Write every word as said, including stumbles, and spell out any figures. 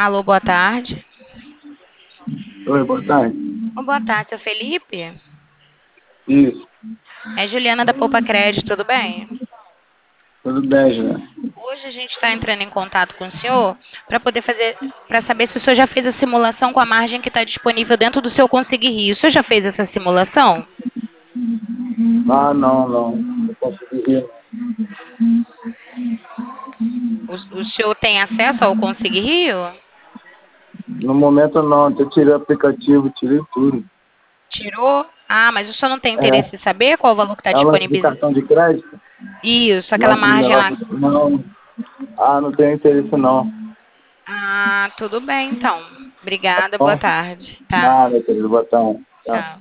Alô, boa tarde. Oi, boa tarde. Ô, boa tarde, seu Felipe? Isso, É Juliana da Poupa Crédito, tudo bem? tudo bem, Juliana. Hoje a gente está entrando em contato com o senhor para poder fazer, para saber se o senhor já fez a simulação com a margem que está disponível dentro do seu Conseguir Rio. O senhor já fez essa simulação? Ah, não, não. Não consegui ir. O, o senhor tem acesso ao Conseguir Rio? No momento não, até tirei o aplicativo, tirei tudo. Tirou? Ah, mas o senhor não tem interesse É, em saber qual o valor que está é o lance do disponível? cartão de crédito? Isso, O aquela lance do margem lá. negócio. Não. Ah, não tenho interesse não. Ah, tudo bem, então. Tá Obrigada, boa bom? tarde. Tá, Nada, querido, boa tarde. Tchau. tchau.